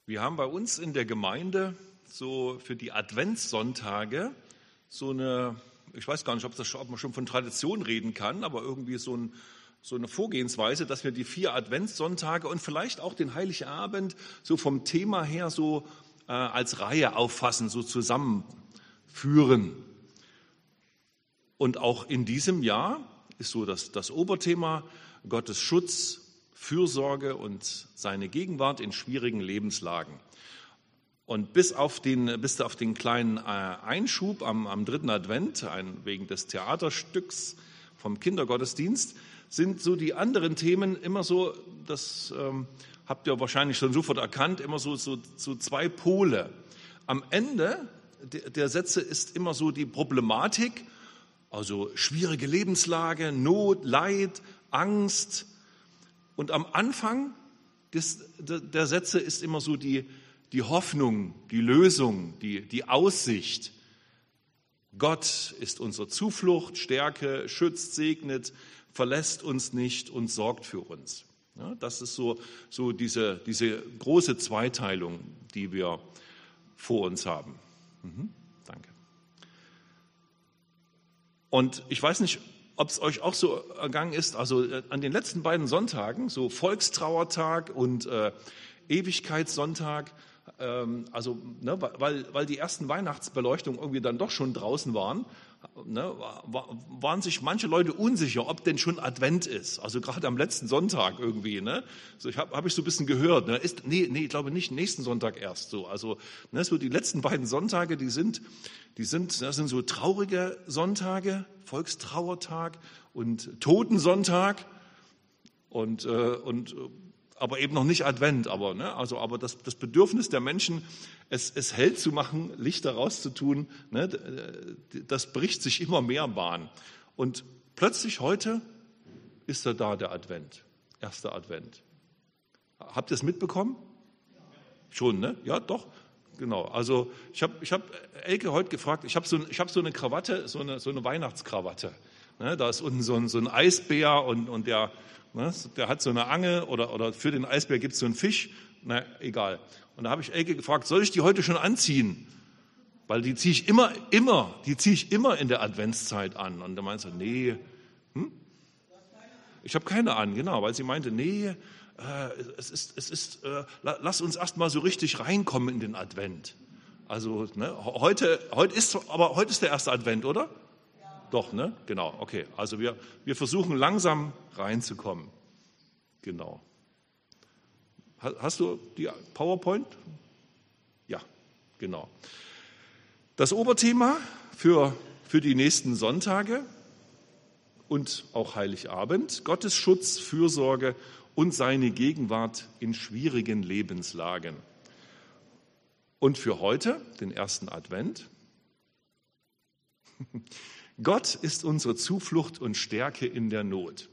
Wir haben bei uns in der Gemeinde so für die Adventssonntage so eine, ich weiß gar nicht, ob man schon von Tradition reden kann, aber irgendwie so eine Vorgehensweise, dass wir die 4 Adventssonntage und vielleicht auch den Heiligabend so vom Thema her so als Reihe auffassen, so zusammenführen. Und auch in diesem Jahr ist so das Oberthema Gottes Schutz, Fürsorge und seine Gegenwart in schwierigen Lebenslagen. Und bis auf den kleinen Einschub am 3. Advent, wegen des Theaterstücks vom Kindergottesdienst, sind so die anderen Themen immer so, das habt ihr wahrscheinlich schon sofort erkannt, immer so 2 Pole. Am Ende der Sätze ist immer so die Problematik, also schwierige Lebenslage, Not, Leid, Angst. Und am Anfang der Sätze ist immer so die Hoffnung, die Lösung, die Aussicht. Gott ist unsere Zuflucht, Stärke, schützt, segnet, verlässt uns nicht und sorgt für uns. Ja, das ist so diese große Zweiteilung, die wir vor uns haben. Danke. Und ich weiß nicht, ob es euch auch so ergangen ist, also an den letzten beiden Sonntagen, so Volkstrauertag und Ewigkeitssonntag, weil die ersten Weihnachtsbeleuchtungen irgendwie dann doch schon draußen waren, waren sich manche Leute unsicher, ob denn schon Advent ist. Also gerade am letzten Sonntag irgendwie. So hab ich so ein bisschen gehört. Nee, ich glaube nicht, nächsten Sonntag erst. So. Also so die letzten beiden Sonntage, das sind so traurige Sonntage, Volkstrauertag und Totensonntag aber eben noch nicht Advent. Aber das Bedürfnis der Menschen, es hell zu machen, Lichter rauszutun, das bricht sich immer mehr Bahn. Und plötzlich heute ist da der Advent, erster Advent. Habt ihr es mitbekommen? Schon, ne? Ja, doch. Genau. Also ich hab Elke heute gefragt. Ich habe so eine Krawatte, so eine Weihnachtskrawatte. Da ist unten so ein Eisbär und der hat so eine Angel oder für den Eisbär gibt es so einen Fisch. Na, egal. Und da habe ich Elke gefragt, soll ich die heute schon anziehen? Weil die ziehe ich immer in der Adventszeit an. Und da meinte sie, nee. Ich habe keine an, genau, weil sie meinte, nee, lass uns erst mal so richtig reinkommen in den Advent. Also heute ist der erste Advent, oder? Ja. Doch, ne? Genau, okay. Also wir versuchen langsam reinzukommen. Genau. Hast du die PowerPoint? Ja, genau. Das Oberthema für die nächsten Sonntage und auch Heiligabend: Gottes Schutz, Fürsorge und seine Gegenwart in schwierigen Lebenslagen. Und für heute, den ersten Advent: Gott ist unsere Zuflucht und Stärke in der Not.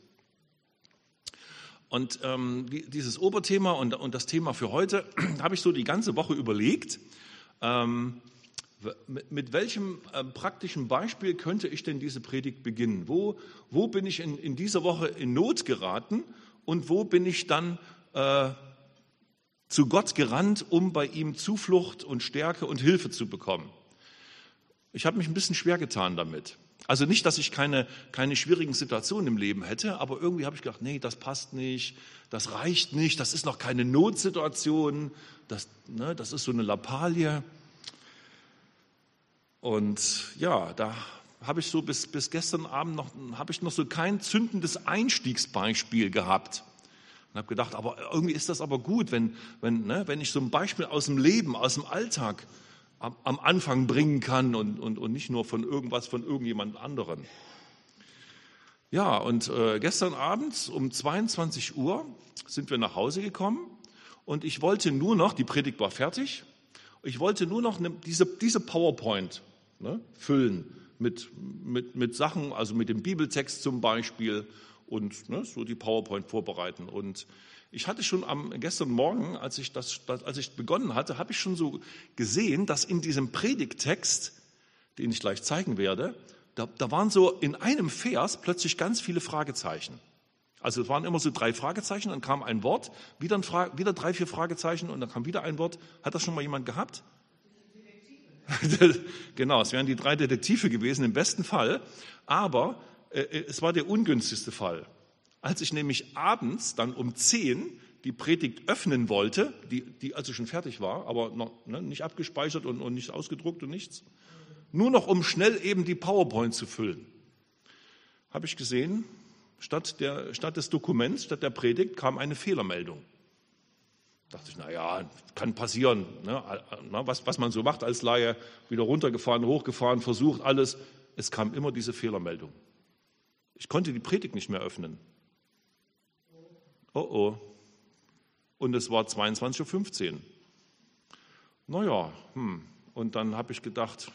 Und dieses Oberthema und das Thema für heute habe ich so die ganze Woche überlegt, mit welchem praktischen Beispiel könnte ich denn diese Predigt beginnen? Wo bin ich in dieser Woche in Not geraten und wo bin ich dann zu Gott gerannt, um bei ihm Zuflucht und Stärke und Hilfe zu bekommen? Ich habe mich ein bisschen schwer getan damit. Also nicht, dass ich keine schwierigen Situationen im Leben hätte, aber irgendwie habe ich gedacht, nee, das passt nicht, das reicht nicht, das ist noch keine Notsituation, das ist so eine Lappalie. Und ja, da habe ich so bis gestern Abend noch so kein zündendes Einstiegsbeispiel gehabt. Und habe gedacht, aber irgendwie ist das aber gut, wenn ich so ein Beispiel aus dem Leben, aus dem Alltag am Anfang bringen kann und nicht nur von irgendjemand anderen. Ja, und gestern Abend um 22 Uhr sind wir nach Hause gekommen und ich wollte nur noch, die Predigt war fertig, ich wollte nur noch diese PowerPoint füllen mit Sachen, also mit dem Bibeltext zum Beispiel und so die PowerPoint vorbereiten. Und ich hatte schon gestern Morgen, als ich begonnen hatte, habe ich schon so gesehen, dass in diesem Predigttext, den ich gleich zeigen werde, da waren so in einem Vers plötzlich ganz viele Fragezeichen. Also es waren immer so 3 Fragezeichen, dann kam ein Wort, wieder 3, 4 Fragezeichen und dann kam wieder ein Wort. Hat das schon mal jemand gehabt? Genau, es wären die 3 Detektive gewesen, im besten Fall. Aber es war der ungünstigste Fall. Als ich nämlich abends dann um 10 die Predigt öffnen wollte, die also schon fertig war, aber noch, nicht abgespeichert und nicht ausgedruckt und nichts, nur noch um schnell eben die PowerPoint zu füllen, habe ich gesehen, statt des Dokuments, statt der Predigt kam eine Fehlermeldung. Da dachte ich, naja, kann passieren, ne? Was man so macht als Laie, wieder runtergefahren, hochgefahren, versucht alles. Es kam immer diese Fehlermeldung. Ich konnte die Predigt nicht mehr öffnen. Oh. Und es war 22:15 Uhr. Naja, Und dann habe ich gedacht,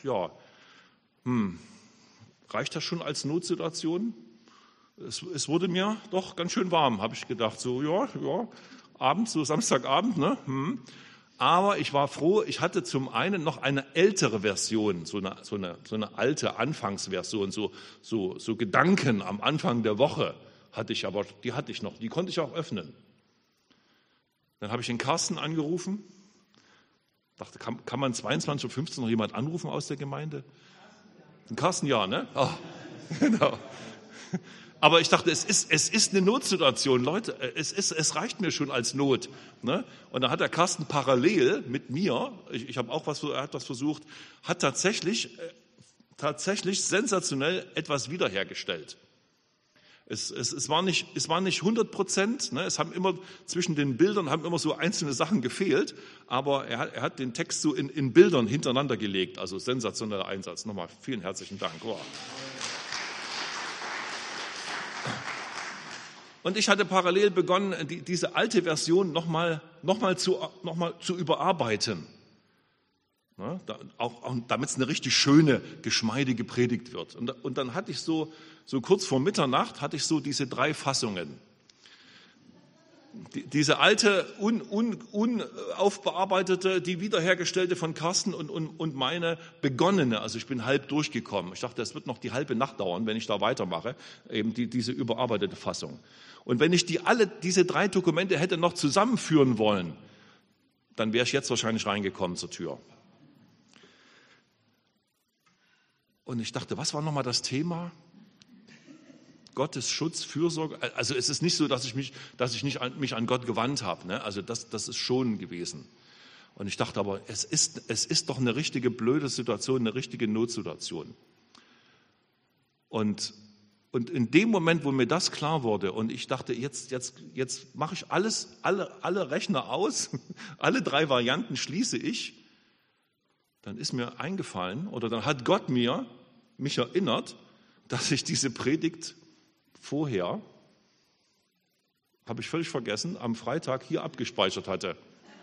reicht das schon als Notsituation? Es wurde mir doch ganz schön warm, habe ich gedacht. So, abends, so Samstagabend, ne? Aber ich war froh, ich hatte zum einen noch eine ältere Version, so eine alte Anfangsversion, so Gedanken am Anfang der Woche hatte ich, aber die hatte ich noch, die konnte ich auch öffnen. Dann habe ich den Carsten angerufen, dachte, kann man 22:15 Uhr noch jemand anrufen aus der Gemeinde? Den Carsten, ja, ne? Oh, genau. Aber ich dachte, es ist eine Notsituation, Leute, es reicht mir schon als Not. Ne? Und da hat der Carsten parallel mit mir, er hat was versucht, hat tatsächlich sensationell etwas wiederhergestellt. Es war nicht 100%, ne? Es haben immer zwischen den Bildern haben immer so einzelne Sachen gefehlt, aber er hat den Text so in Bildern hintereinander gelegt, also sensationeller Einsatz. Nochmal vielen herzlichen Dank. Wow. Und ich hatte parallel begonnen, diese alte Version noch mal zu überarbeiten. Ja, auch damit es eine richtig schöne, geschmeidige Predigt wird. Und dann hatte ich so kurz vor Mitternacht, hatte ich so diese 3 Fassungen. Diese alte, unaufbearbeitete, die wiederhergestellte von Carsten und meine begonnene, also ich bin halb durchgekommen. Ich dachte, das wird noch die halbe Nacht dauern, wenn ich da weitermache, eben diese überarbeitete Fassung. Und wenn ich diese 3 Dokumente hätte noch zusammenführen wollen, dann wäre ich jetzt wahrscheinlich reingekommen zur Tür. Und ich dachte, was war nochmal das Thema? Gottes Schutz, Fürsorge. Also es ist nicht so, dass ich mich nicht an Gott gewandt habe. Ne? Also das ist schon gewesen. Und ich dachte aber, es ist doch eine richtige blöde Situation, eine richtige Notsituation. Und in dem Moment, wo mir das klar wurde und ich dachte, jetzt mache ich alle Rechner aus, alle 3 Varianten schließe ich, dann ist mir eingefallen oder dann hat Gott mich erinnert, dass ich diese Predigt vorher, habe ich völlig vergessen, am Freitag hier abgespeichert hatte.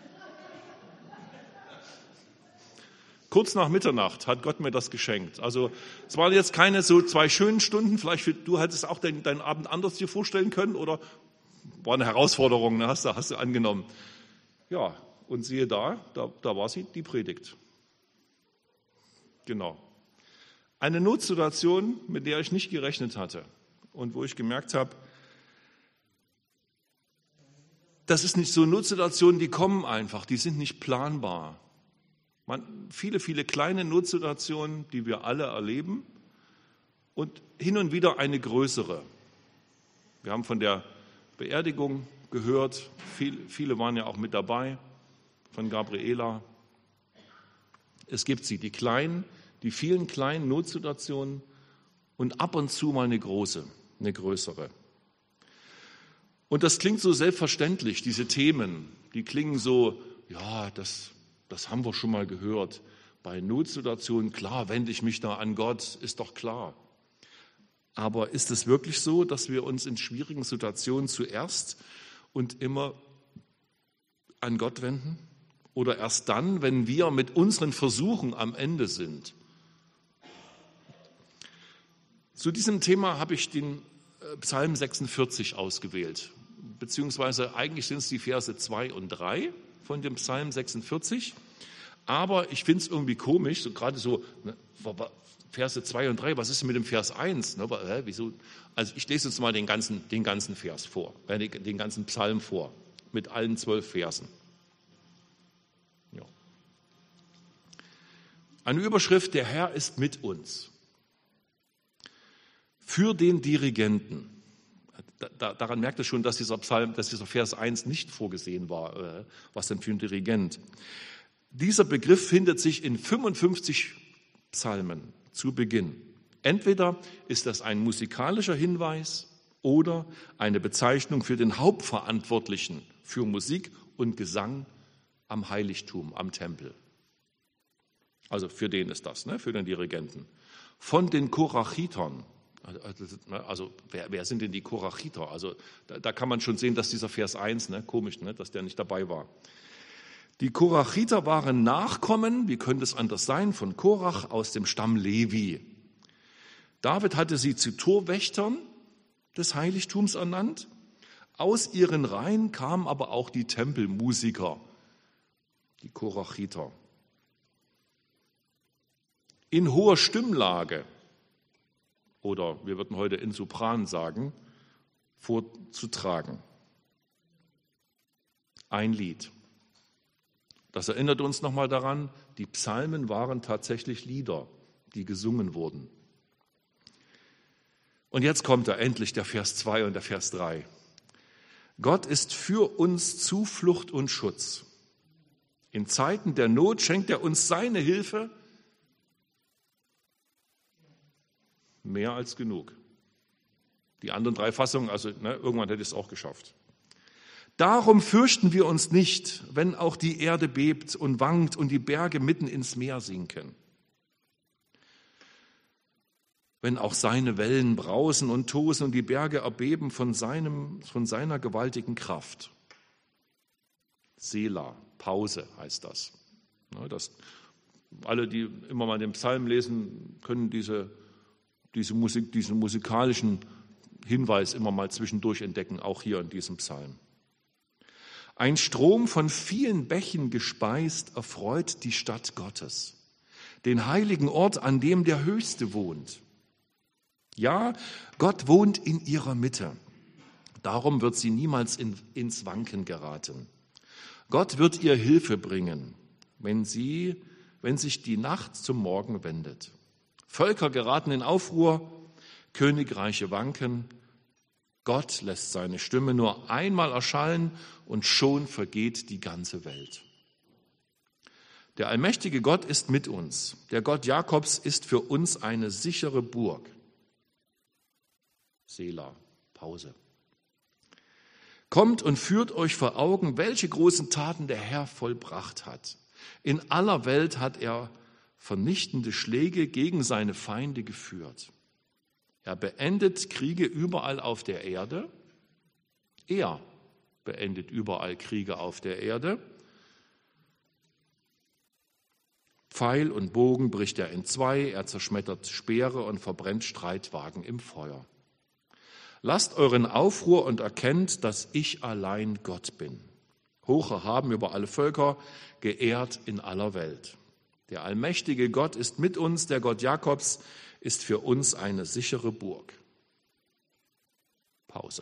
Kurz nach Mitternacht hat Gott mir das geschenkt. Also es waren jetzt keine so 2 schönen Stunden, vielleicht du hättest auch deinen Abend anders dir vorstellen können oder war eine Herausforderung, ne? Hast du angenommen. Ja, und siehe da war sie, die Predigt. Genau. Eine Notsituation, mit der ich nicht gerechnet hatte und wo ich gemerkt habe, das ist nicht so Notsituationen, die kommen einfach, die sind nicht planbar. Viele, viele kleine Notsituationen, die wir alle erleben und hin und wieder eine größere. Wir haben von der Beerdigung gehört, viele waren ja auch mit dabei, von Gabriela. Es gibt sie, die vielen kleinen Notsituationen und ab und zu mal eine größere. Und das klingt so selbstverständlich, diese Themen, die klingen so, ja, das haben wir schon mal gehört. Bei Notsituationen, klar, wende ich mich da an Gott, ist doch klar. Aber ist es wirklich so, dass wir uns in schwierigen Situationen zuerst und immer an Gott wenden? Oder erst dann, wenn wir mit unseren Versuchen am Ende sind? Zu diesem Thema habe ich den Psalm 46 ausgewählt, beziehungsweise eigentlich sind es die Verse 2 und 3 von dem Psalm 46. Aber ich finde es irgendwie komisch, so gerade so, ne, Verse 2 und 3, was ist denn mit dem Vers 1? Ne, wieso? Also ich lese uns mal den ganzen Vers vor, den ganzen Psalm vor, mit allen 12 Versen. Ja. Eine Überschrift: Der Herr ist mit uns. Für den Dirigenten. Daran merkt ihr schon, dass dieser Vers 1 nicht vorgesehen war. Was denn für ein Dirigent? Dieser Begriff findet sich in 55 Psalmen zu Beginn. Entweder ist das ein musikalischer Hinweis oder eine Bezeichnung für den Hauptverantwortlichen für Musik und Gesang am Heiligtum, am Tempel. Also für den ist das, ne? Für den Dirigenten. Von den Korachitern. Also wer sind denn die Korachiter? Also da kann man schon sehen, dass dieser Vers 1, ne, komisch, ne, dass der nicht dabei war. Die Korachiter waren Nachkommen, wie könnte es anders sein, von Korach aus dem Stamm Levi. David hatte sie zu Torwächtern des Heiligtums ernannt. Aus ihren Reihen kamen aber auch die Tempelmusiker, die Korachiter. In hoher Stimmlage, oder wir würden heute in Sopran sagen, vorzutragen. Ein Lied. Das erinnert uns nochmal daran, die Psalmen waren tatsächlich Lieder, die gesungen wurden. Und jetzt kommt endlich der Vers 2 und der Vers 3. Gott ist für uns Zuflucht und Schutz. In Zeiten der Not schenkt er uns seine Hilfe. Mehr als genug. Die anderen 3 Fassungen, also irgendwann hätte ich es auch geschafft. Darum fürchten wir uns nicht, wenn auch die Erde bebt und wankt und die Berge mitten ins Meer sinken. Wenn auch seine Wellen brausen und tosen und die Berge erbeben von seiner gewaltigen Kraft. Selah, Pause heißt das. Alle, die immer mal den Psalm lesen, können diesen musikalischen Hinweis immer mal zwischendurch entdecken, auch hier in diesem Psalm. Ein Strom von vielen Bächen gespeist erfreut die Stadt Gottes, den heiligen Ort, an dem der Höchste wohnt. Ja, Gott wohnt in ihrer Mitte. Darum wird sie niemals ins Wanken geraten. Gott wird ihr Hilfe bringen, wenn sich die Nacht zum Morgen wendet. Völker geraten in Aufruhr, Königreiche wanken. Gott lässt seine Stimme nur einmal erschallen und schon vergeht die ganze Welt. Der allmächtige Gott ist mit uns. Der Gott Jakobs ist für uns eine sichere Burg. Selah, Pause. Kommt und führt euch vor Augen, welche großen Taten der Herr vollbracht hat. In aller Welt hat er vernichtende Schläge gegen seine Feinde geführt. Er beendet Kriege überall auf der Erde. Er beendet überall Kriege auf der Erde. Pfeil und Bogen bricht er entzwei, er zerschmettert Speere und verbrennt Streitwagen im Feuer. Lasst euren Aufruhr und erkennt, dass ich allein Gott bin. Hoch erhaben über alle Völker, geehrt in aller Welt. Der allmächtige Gott ist mit uns, der Gott Jakobs ist für uns eine sichere Burg. Pause.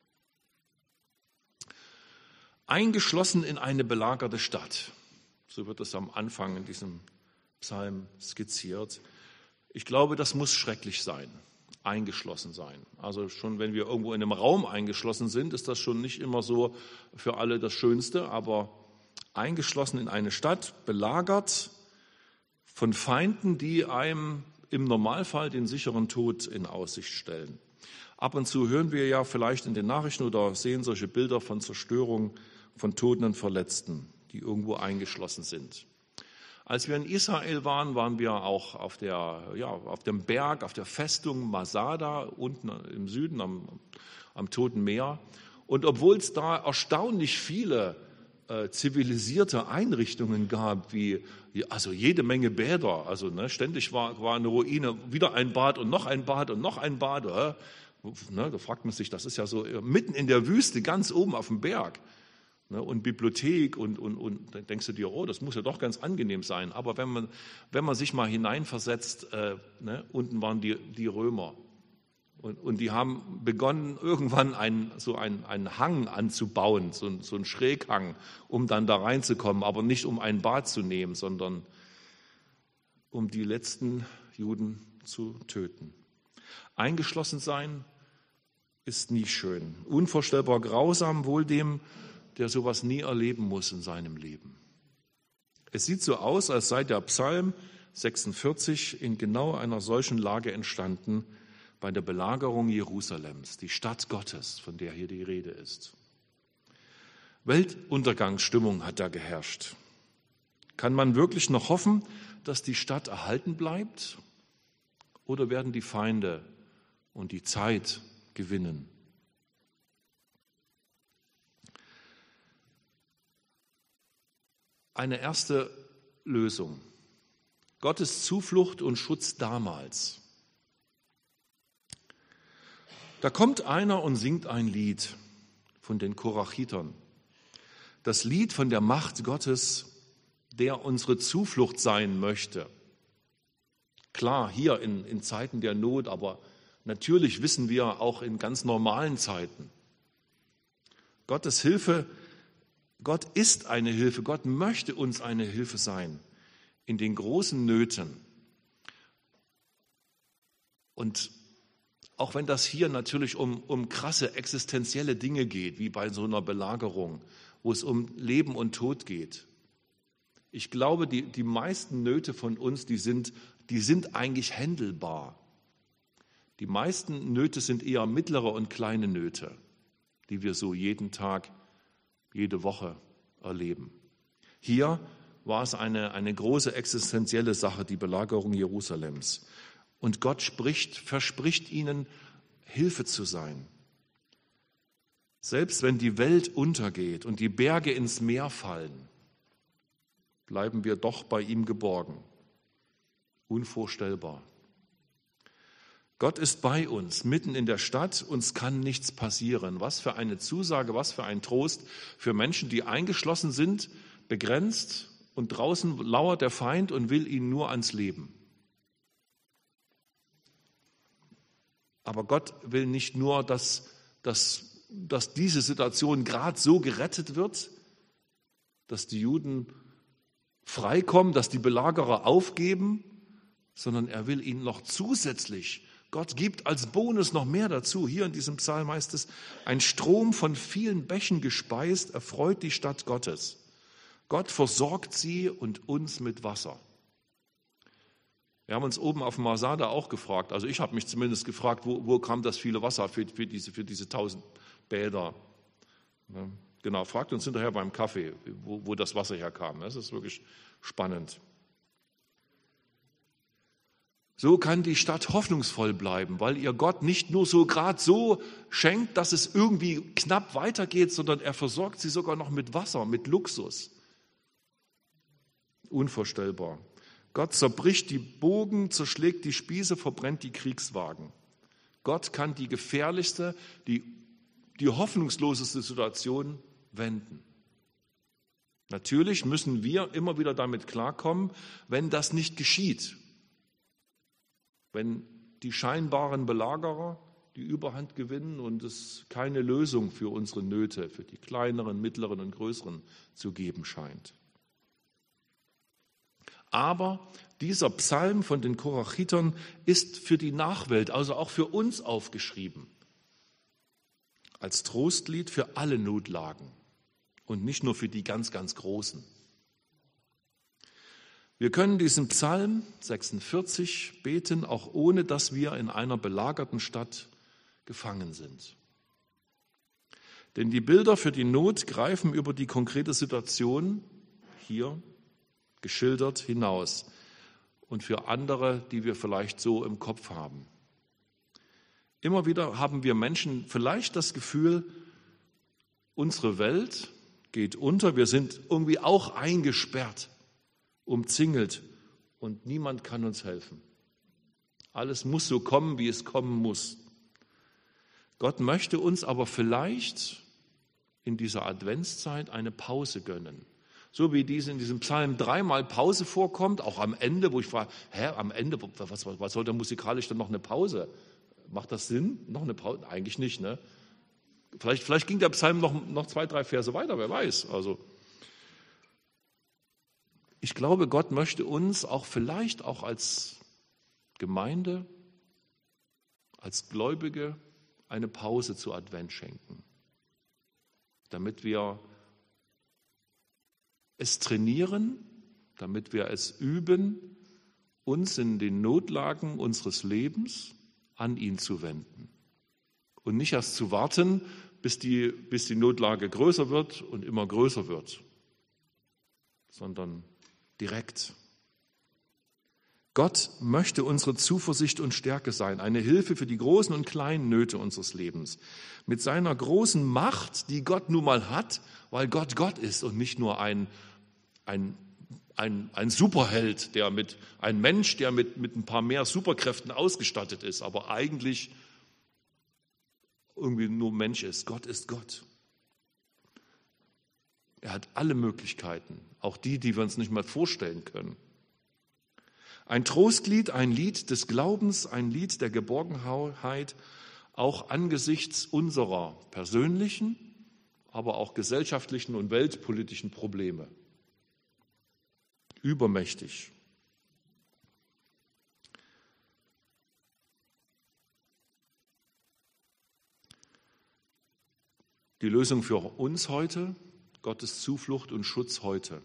Eingeschlossen in eine belagerte Stadt. So wird es am Anfang in diesem Psalm skizziert. Ich glaube, das muss schrecklich sein, eingeschlossen sein. Also schon wenn wir irgendwo in einem Raum eingeschlossen sind, ist das schon nicht immer so für alle das Schönste, aber eingeschlossen in eine Stadt, belagert von Feinden, die einem im Normalfall den sicheren Tod in Aussicht stellen. Ab und zu hören wir ja vielleicht in den Nachrichten oder sehen solche Bilder von Zerstörung, von Toten und Verletzten, die irgendwo eingeschlossen sind. Als wir in Israel waren, waren wir auch auf dem Berg, auf der Festung Masada, unten im Süden am Toten Meer. Und obwohl es da erstaunlich viele zivilisierte Einrichtungen gab, also jede Menge Bäder, also ständig war eine Ruine, wieder ein Bad und noch ein Bad und noch ein Bad. Da fragt man sich, das ist ja so mitten in der Wüste, ganz oben auf dem Berg. und Bibliothek und dann denkst du dir, oh, das muss ja doch ganz angenehm sein. Aber wenn man sich mal hineinversetzt, unten waren die Römer und die haben begonnen, irgendwann einen Hang anzubauen, so einen Schräghang, um dann da reinzukommen, aber nicht um ein Bad zu nehmen, sondern um die letzten Juden zu töten. Eingeschlossen sein ist nie schön. Unvorstellbar grausam, wohl dem, der sowas nie erleben muss in seinem Leben. Es sieht so aus, als sei der Psalm 46 in genau einer solchen Lage entstanden bei der Belagerung Jerusalems, die Stadt Gottes, von der hier die Rede ist. Weltuntergangsstimmung hat da geherrscht. Kann man wirklich noch hoffen, dass die Stadt erhalten bleibt? Oder werden die Feinde und die Zeit gewinnen? Eine erste Lösung. Gottes Zuflucht und Schutz damals. Da kommt einer und singt ein Lied von den Korachitern. Das Lied von der Macht Gottes, der unsere Zuflucht sein möchte. Klar, hier in Zeiten der Not, aber natürlich wissen wir auch in ganz normalen Zeiten. Gottes Hilfe, Gott ist eine Hilfe, Gott möchte uns eine Hilfe sein in den großen Nöten. Und auch wenn das hier natürlich um krasse existenzielle Dinge geht, wie bei so einer Belagerung, wo es um Leben und Tod geht. Ich glaube, die meisten Nöte von uns, die sind eigentlich händelbar. Die meisten Nöte sind eher mittlere und kleine Nöte, die wir so jeden Tag, jede Woche erleben. Hier war es eine große existenzielle Sache, die Belagerung Jerusalems. Und Gott verspricht ihnen, Hilfe zu sein. Selbst wenn die Welt untergeht und die Berge ins Meer fallen, bleiben wir doch bei ihm geborgen. Unvorstellbar. Gott ist bei uns, mitten in der Stadt, uns kann nichts passieren. Was für eine Zusage, was für ein Trost für Menschen, die eingeschlossen sind, begrenzt und draußen lauert der Feind und will ihnen nur ans Leben. Aber Gott will nicht nur, dass diese Situation gerade so gerettet wird, dass die Juden freikommen, dass die Belagerer aufgeben, sondern er will ihnen noch zusätzlich, Gott gibt als Bonus noch mehr dazu. Hier in diesem Psalm heißt es, ein Strom von vielen Bächen gespeist erfreut die Stadt Gottes. Gott versorgt sie und uns mit Wasser. Wir haben uns oben auf dem Masada auch gefragt, also ich habe mich zumindest gefragt, wo kam das viele Wasser für diese 1000 Bäder? Ja, genau, fragt uns hinterher beim Kaffee, wo das Wasser herkam. Das ist wirklich spannend. So kann die Stadt hoffnungsvoll bleiben, weil ihr Gott nicht nur so gerade so schenkt, dass es irgendwie knapp weitergeht, sondern er versorgt sie sogar noch mit Wasser, mit Luxus. Unvorstellbar. Gott zerbricht die Bogen, zerschlägt die Spieße, verbrennt die Kriegswagen. Gott kann die gefährlichste, die hoffnungsloseste Situation wenden. Natürlich müssen wir immer wieder damit klarkommen, wenn das nicht geschieht. Wenn die scheinbaren Belagerer die Überhand gewinnen und es keine Lösung für unsere Nöte, für die kleineren, mittleren und größeren zu geben scheint. Aber dieser Psalm von den Korachitern ist für die Nachwelt, also auch für uns aufgeschrieben, als Trostlied für alle Notlagen und nicht nur für die ganz, ganz Großen. Wir können diesen Psalm 46 beten, auch ohne dass wir in einer belagerten Stadt gefangen sind. Denn die Bilder für die Not greifen über die konkrete Situation hier geschildert hinaus und für andere, die wir vielleicht so im Kopf haben. Immer wieder haben wir Menschen vielleicht das Gefühl, unsere Welt geht unter, wir sind irgendwie auch eingesperrt, umzingelt und niemand kann uns helfen. Alles muss so kommen, wie es kommen muss. Gott möchte uns aber vielleicht in dieser Adventszeit eine Pause gönnen. So wie in diesem Psalm 3-mal Pause vorkommt, auch am Ende, wo ich frage, am Ende, was soll da musikalisch dann noch eine Pause? Macht das Sinn? Noch eine Pause? Eigentlich nicht, ne? Vielleicht ging der Psalm noch 2, 3 Verse weiter, wer weiß. Also ich glaube, Gott möchte uns vielleicht auch als Gemeinde, als Gläubige eine Pause zu Advent schenken, damit wir es trainieren, damit wir es üben, uns in den Notlagen unseres Lebens an ihn zu wenden. Und nicht erst zu warten, bis die Notlage größer wird und immer größer wird, sondern direkt. Gott möchte unsere Zuversicht und Stärke sein, eine Hilfe für die großen und kleinen Nöte unseres Lebens. Mit seiner großen Macht, die Gott nun mal hat, weil Gott Gott ist und nicht nur ein Superheld, ein Mensch, der mit ein paar mehr Superkräften ausgestattet ist, aber eigentlich irgendwie nur Mensch ist. Gott ist Gott. Er hat alle Möglichkeiten, auch die wir uns nicht mal vorstellen können. Ein Trostlied, ein Lied des Glaubens, ein Lied der Geborgenheit, auch angesichts unserer persönlichen, aber auch gesellschaftlichen und weltpolitischen Probleme. Übermächtig. Die Lösung für uns heute, Gottes Zuflucht und Schutz heute.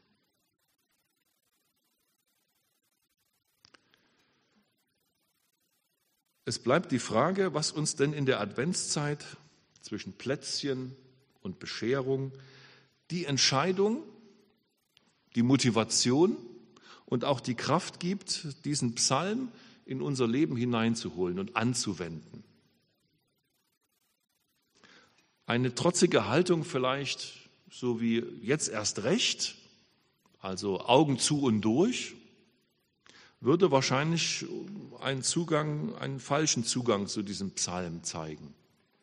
Es bleibt die Frage, was uns denn in der Adventszeit zwischen Plätzchen und Bescherung die Entscheidung, die Motivation und auch die Kraft gibt, diesen Psalm in unser Leben hineinzuholen und anzuwenden. Eine trotzige Haltung vielleicht, so wie jetzt erst recht, also Augen zu und durch, würde wahrscheinlich einen falschen Zugang zu diesem Psalm zeigen.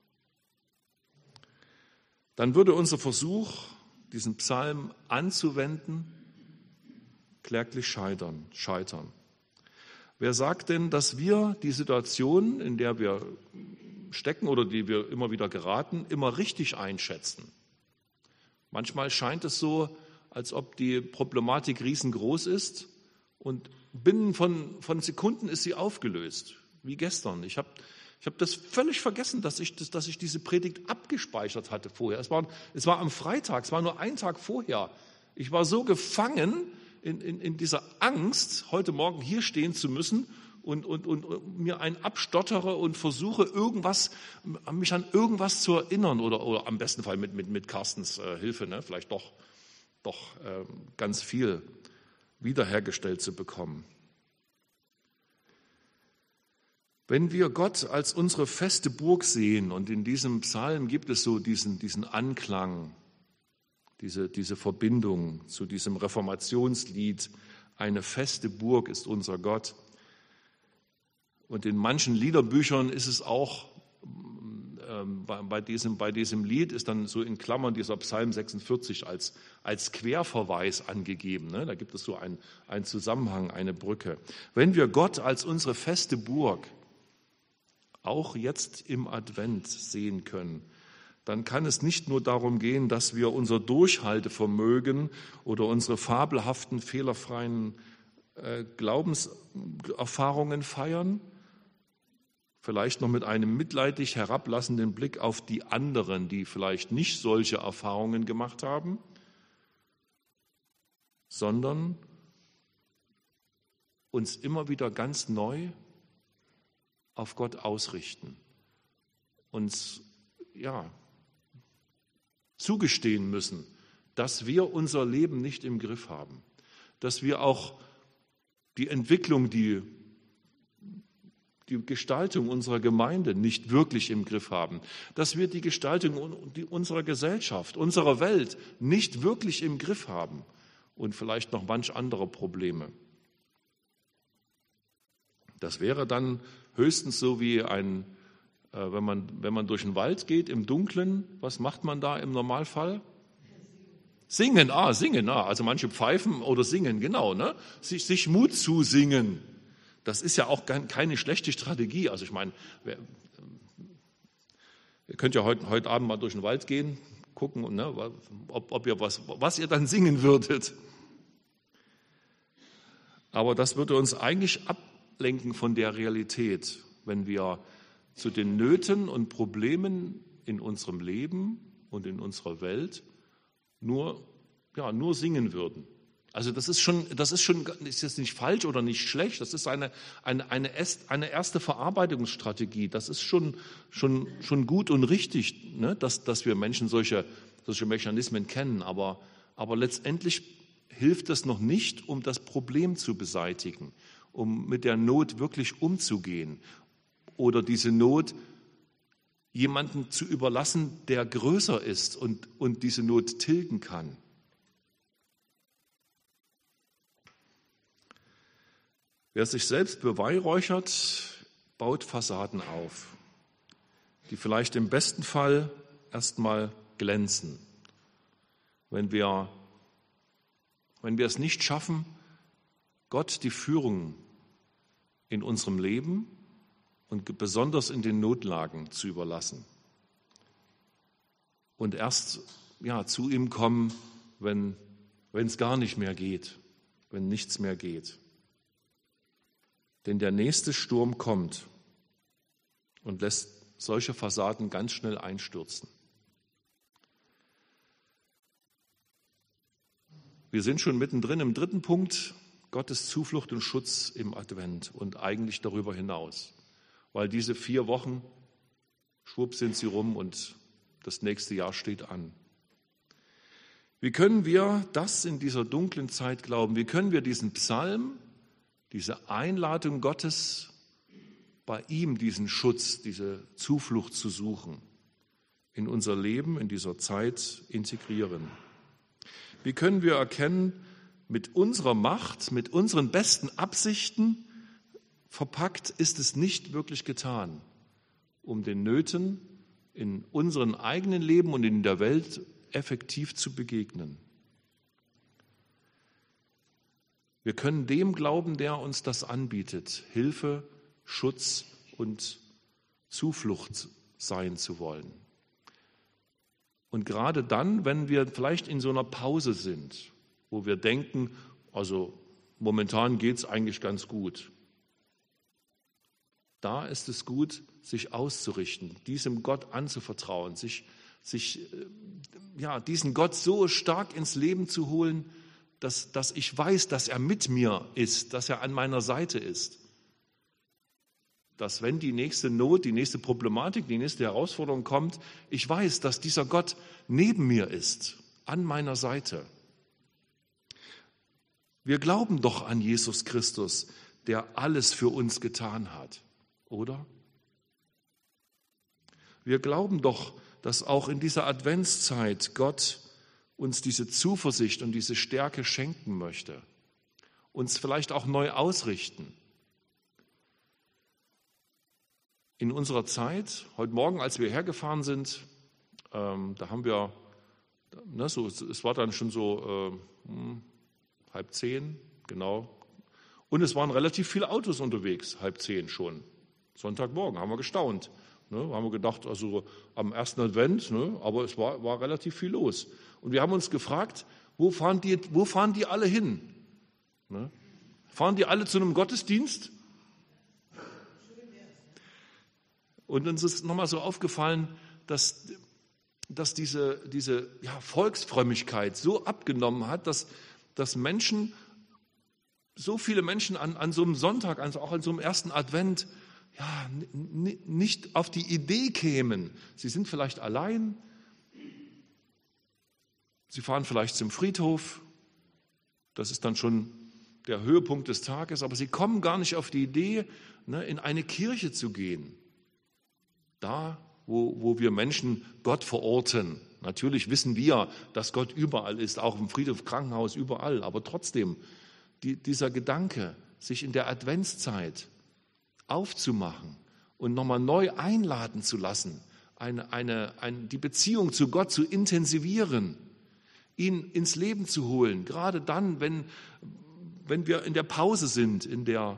Dann würde unser Versuch, diesen Psalm anzuwenden, kläglich scheitern. Wer sagt denn, dass wir die Situation, in der wir stecken oder die wir immer wieder geraten, immer richtig einschätzen? Manchmal scheint es so, als ob die Problematik riesengroß ist und binnen von Sekunden ist sie aufgelöst, wie gestern. Ich habe das völlig vergessen, dass ich diese Predigt abgespeichert hatte vorher. Es war am Freitag, es war nur ein Tag vorher. Ich war so gefangen in dieser Angst, heute Morgen hier stehen zu müssen und mir abstottere und versuche, mich an irgendwas zu erinnern oder am besten Fall mit Carstens Hilfe, ne, vielleicht doch ganz viel wiederhergestellt zu bekommen. Wenn wir Gott als unsere feste Burg sehen, und in diesem Psalm gibt es so diesen Anklang, diese Verbindung zu diesem Reformationslied, eine feste Burg ist unser Gott. Und in manchen Liederbüchern ist es auch, bei diesem Lied ist dann so in Klammern dieser Psalm 46 als Querverweis angegeben. Ne? Da gibt es so einen Zusammenhang, eine Brücke. Wenn wir Gott als unsere feste Burg auch jetzt im Advent sehen können, dann kann es nicht nur darum gehen, dass wir unser Durchhaltevermögen oder unsere fabelhaften, fehlerfreien Glaubenserfahrungen feiern, vielleicht noch mit einem mitleidig herablassenden Blick auf die anderen, die vielleicht nicht solche Erfahrungen gemacht haben, sondern uns immer wieder ganz neu auf Gott ausrichten, uns zugestehen müssen, dass wir unser Leben nicht im Griff haben, dass wir auch die Entwicklung, die Gestaltung unserer Gemeinde nicht wirklich im Griff haben, dass wir die Gestaltung unserer Gesellschaft, unserer Welt nicht wirklich im Griff haben und vielleicht noch manch andere Probleme. Das wäre dann höchstens so wie ein Wenn man durch den Wald geht im Dunkeln, was macht man da im Normalfall? Singen, also manche pfeifen oder singen, genau, ne? Sich Mut zusingen. Das ist ja auch keine schlechte Strategie. Also ich meine, ihr könnt ja heute Abend mal durch den Wald gehen, gucken, ne, ob ihr was ihr dann singen würdet. Aber das würde uns eigentlich ablenken von der Realität, wenn wir zu den Nöten und Problemen in unserem Leben und in unserer Welt nur singen würden. Also das ist jetzt nicht falsch oder nicht schlecht, das ist eine erste Verarbeitungsstrategie. Das ist schon gut und richtig, ne, dass wir Menschen solche Mechanismen kennen, aber letztendlich hilft das noch nicht, um das Problem zu beseitigen, um mit der Not wirklich umzugehen oder diese Not jemandem zu überlassen, der größer ist und diese Not tilgen kann. Wer sich selbst beweihräuchert, baut Fassaden auf, die vielleicht im besten Fall erstmal glänzen. Wenn wir es nicht schaffen, Gott die Führung in unserem Leben und besonders in den Notlagen zu überlassen und erst zu ihm kommen, wenn es gar nicht mehr geht, wenn nichts mehr geht. Denn der nächste Sturm kommt und lässt solche Fassaden ganz schnell einstürzen. Wir sind schon mittendrin im dritten Punkt, Gottes Zuflucht und Schutz im Advent und eigentlich darüber hinaus. Weil diese 4 Wochen, schwupp sind sie rum und das nächste Jahr steht an. Wie können wir das in dieser dunklen Zeit glauben? Wie können wir diesen Psalm, diese Einladung Gottes, bei ihm diesen Schutz, diese Zuflucht zu suchen, in unser Leben in dieser Zeit integrieren? Wie können wir erkennen, mit unserer Macht, mit unseren besten Absichten verpackt ist es nicht wirklich getan, um den Nöten in unserem eigenen Leben und in der Welt effektiv zu begegnen? Wir können dem glauben, der uns das anbietet, Hilfe, Schutz und Zuflucht sein zu wollen. Und gerade dann, wenn wir vielleicht in so einer Pause sind, wo wir denken, also momentan geht es eigentlich ganz gut, da ist es gut, sich auszurichten, diesem Gott anzuvertrauen, sich diesen Gott so stark ins Leben zu holen, dass ich weiß, dass er mit mir ist, dass er an meiner Seite ist. Dass wenn die nächste Not, die nächste Problematik, die nächste Herausforderung kommt, ich weiß, dass dieser Gott neben mir ist, an meiner Seite. Wir glauben doch an Jesus Christus, der alles für uns getan hat, oder? Wir glauben doch, dass auch in dieser Adventszeit Gott uns diese Zuversicht und diese Stärke schenken möchte, uns vielleicht auch neu ausrichten. In unserer Zeit, heute Morgen, als wir hergefahren sind, da haben wir, es war dann schon so 9:30, genau, und es waren relativ viele Autos unterwegs, 9:30 schon. Sonntagmorgen, haben wir gestaunt. Haben wir gedacht, also am ersten Advent, aber es war relativ viel los. Und wir haben uns gefragt, wo fahren die alle hin? Fahren die alle zu einem Gottesdienst? Und uns ist nochmal so aufgefallen, dass diese Volksfrömmigkeit so abgenommen hat, dass Menschen, so viele Menschen an so einem Sonntag, also auch an so einem ersten Advent, nicht auf die Idee kämen. Sie sind vielleicht allein, sie fahren vielleicht zum Friedhof, das ist dann schon der Höhepunkt des Tages, aber sie kommen gar nicht auf die Idee, in eine Kirche zu gehen. Da, wo wir Menschen Gott verorten. Natürlich wissen wir, dass Gott überall ist, auch im Friedhof, Krankenhaus, überall, aber trotzdem, dieser Gedanke, sich in der Adventszeit aufzumachen und nochmal neu einladen zu lassen, die Beziehung zu Gott zu intensivieren, ihn ins Leben zu holen, gerade dann, wenn wir in der Pause sind, in der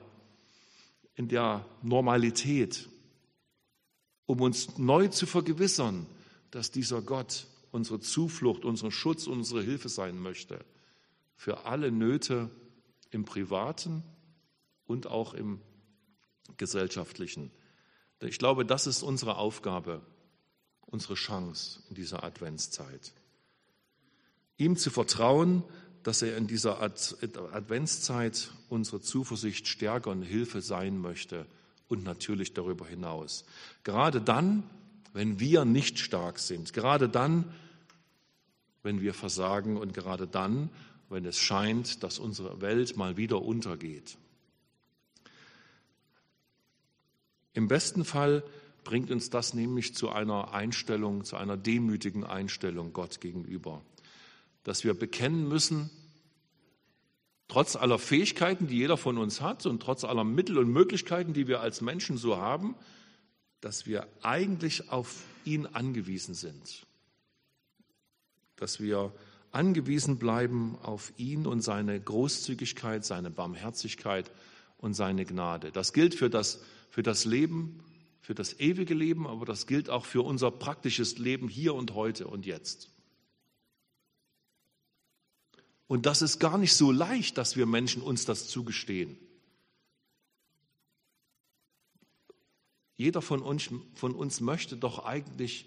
Normalität, um uns neu zu vergewissern, dass dieser Gott unsere Zuflucht, unseren Schutz, unsere Hilfe sein möchte für alle Nöte im Privaten und auch im Gesellschaftlichen. Ich glaube, das ist unsere Aufgabe, unsere Chance in dieser Adventszeit. Ihm zu vertrauen, dass er in dieser Adventszeit unsere Zuversicht stärker und Hilfe sein möchte und natürlich darüber hinaus. Gerade dann, wenn wir nicht stark sind, gerade dann, wenn wir versagen und gerade dann, wenn es scheint, dass unsere Welt mal wieder untergeht. Im besten Fall bringt uns das nämlich zu einer Einstellung, zu einer demütigen Einstellung Gott gegenüber, dass wir bekennen müssen, trotz aller Fähigkeiten, die jeder von uns hat und trotz aller Mittel und Möglichkeiten, die wir als Menschen so haben, dass wir eigentlich auf ihn angewiesen sind, dass wir angewiesen bleiben auf ihn und seine Großzügigkeit, seine Barmherzigkeit und seine Gnade. Das gilt für das Leben, für das ewige Leben, aber das gilt auch für unser praktisches Leben hier und heute und jetzt. Und das ist gar nicht so leicht, dass wir Menschen uns das zugestehen. Jeder von uns möchte doch eigentlich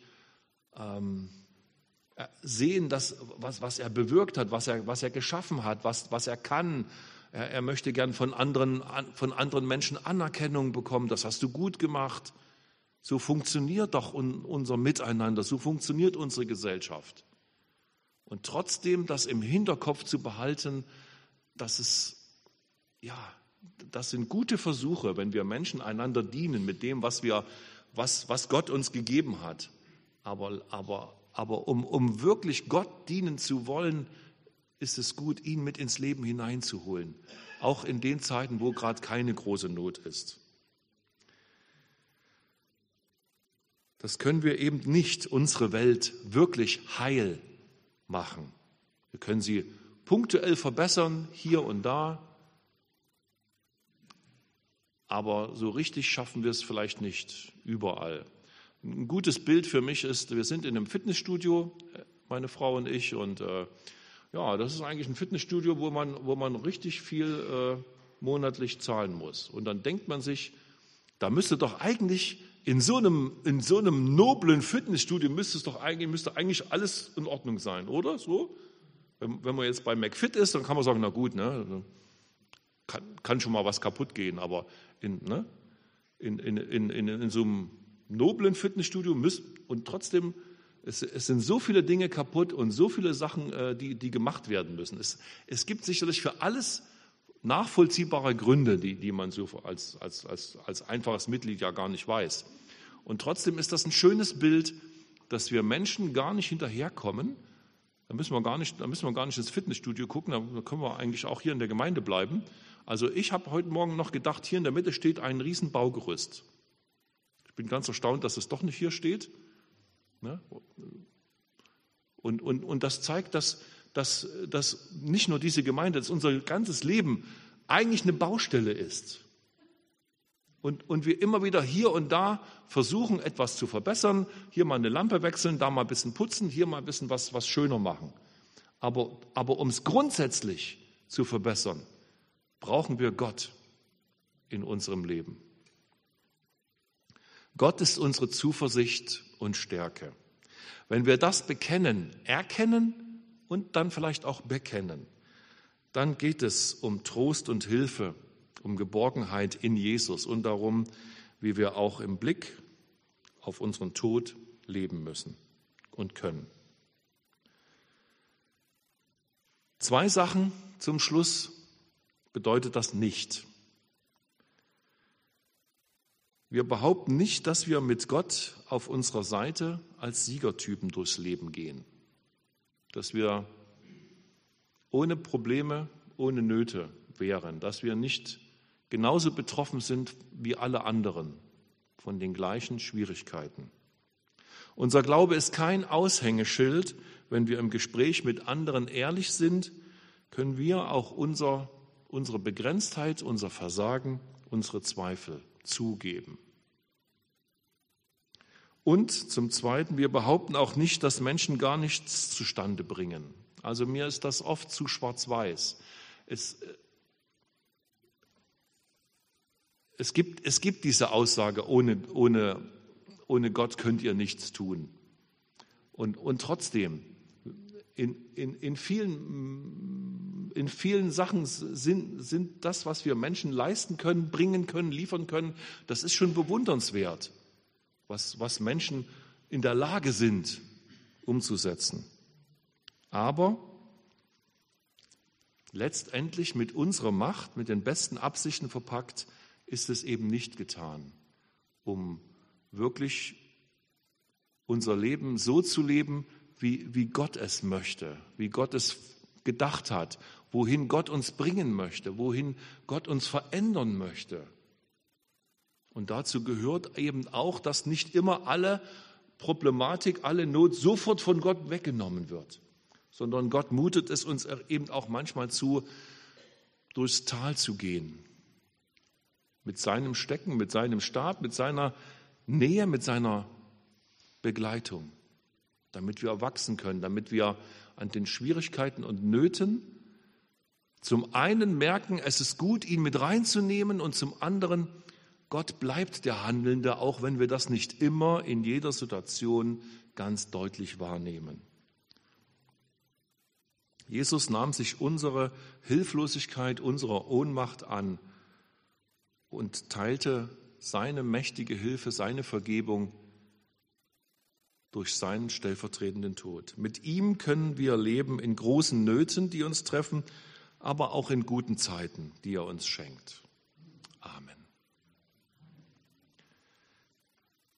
sehen, was er bewirkt hat, was er geschaffen hat, was er kann. Er möchte gern von anderen Menschen Anerkennung bekommen. Das hast du gut gemacht. So funktioniert doch unser Miteinander, so funktioniert unsere Gesellschaft. Und trotzdem das im Hinterkopf zu behalten, das sind gute Versuche, wenn wir Menschen einander dienen mit dem, was Gott uns gegeben hat. Aber um wirklich Gott dienen zu wollen, ist es gut, ihn mit ins Leben hineinzuholen. Auch in den Zeiten, wo gerade keine große Not ist. Das können wir eben nicht, unsere Welt wirklich heil machen. Wir können sie punktuell verbessern, hier und da, aber so richtig schaffen wir es vielleicht nicht überall. Ein gutes Bild für mich ist, wir sind in einem Fitnessstudio, meine Frau und ich, und das ist eigentlich ein Fitnessstudio, wo man richtig viel monatlich zahlen muss. Und dann denkt man sich, da müsste doch eigentlich in so einem noblen Fitnessstudio müsste eigentlich alles in Ordnung sein, oder? So? Wenn man jetzt bei McFit ist, dann kann man sagen, na gut, ne, kann schon mal was kaputt gehen, aber in so einem noblen Fitnessstudio und trotzdem, es sind so viele Dinge kaputt und so viele Sachen, die gemacht werden müssen. Es gibt sicherlich für alles nachvollziehbare Gründe, die man so als einfaches Mitglied ja gar nicht weiß. Und trotzdem ist das ein schönes Bild, dass wir Menschen gar nicht hinterherkommen. Da müssen wir gar nicht ins Fitnessstudio gucken, da können wir eigentlich auch hier in der Gemeinde bleiben. Also ich habe heute Morgen noch gedacht, hier in der Mitte steht ein riesen Baugerüst. Ich bin ganz erstaunt, dass es doch nicht hier steht. Und das zeigt, dass nicht nur diese Gemeinde, dass unser ganzes Leben eigentlich eine Baustelle ist. Und wir immer wieder hier und da versuchen, etwas zu verbessern, hier mal eine Lampe wechseln, da mal ein bisschen putzen, hier mal ein bisschen was schöner machen. Aber um es grundsätzlich zu verbessern, brauchen wir Gott in unserem Leben. Gott ist unsere Zuversicht und Stärke. Wenn wir das bekennen, erkennen und dann vielleicht auch bekennen, dann geht es um Trost und Hilfe, um Geborgenheit in Jesus und darum, wie wir auch im Blick auf unseren Tod leben müssen und können. 2 Sachen zum Schluss bedeutet das nicht. Wir behaupten nicht, dass wir mit Gott auf unserer Seite als Siegertypen durchs Leben gehen, dass wir ohne Probleme, ohne Nöte wären, dass wir nicht genauso betroffen sind wie alle anderen von den gleichen Schwierigkeiten. Unser Glaube ist kein Aushängeschild. Wenn wir im Gespräch mit anderen ehrlich sind, können wir auch unsere Begrenztheit, unser Versagen, unsere Zweifel zugeben. Und zum Zweiten, wir behaupten auch nicht, dass Menschen gar nichts zustande bringen. Also mir ist das oft zu schwarz-weiß. Es gibt diese Aussage, ohne Gott könnt ihr nichts tun. Und trotzdem, in vielen Sachen sind das, was wir Menschen leisten können, bringen können, liefern können, das ist schon bewundernswert, was Menschen in der Lage sind, umzusetzen. Aber letztendlich mit unserer Macht, mit den besten Absichten verpackt, ist es eben nicht getan, um wirklich unser Leben so zu leben, wie Gott es möchte, wie Gott es gedacht hat, wohin Gott uns bringen möchte, wohin Gott uns verändern möchte. Und dazu gehört eben auch, dass nicht immer alle Problematik, alle Not sofort von Gott weggenommen wird, sondern Gott mutet es uns eben auch manchmal zu, durchs Tal zu gehen. Mit seinem Stecken, mit seinem Stab, mit seiner Nähe, mit seiner Begleitung, damit wir wachsen können, damit wir an den Schwierigkeiten und Nöten zum einen merken, es ist gut, ihn mit reinzunehmen, und zum anderen, Gott bleibt der Handelnde, auch wenn wir das nicht immer in jeder Situation ganz deutlich wahrnehmen. Jesus nahm sich unsere Hilflosigkeit, unsere Ohnmacht an und teilte seine mächtige Hilfe, seine Vergebung durch seinen stellvertretenden Tod. Mit ihm können wir leben in großen Nöten, die uns treffen, aber auch in guten Zeiten, die er uns schenkt.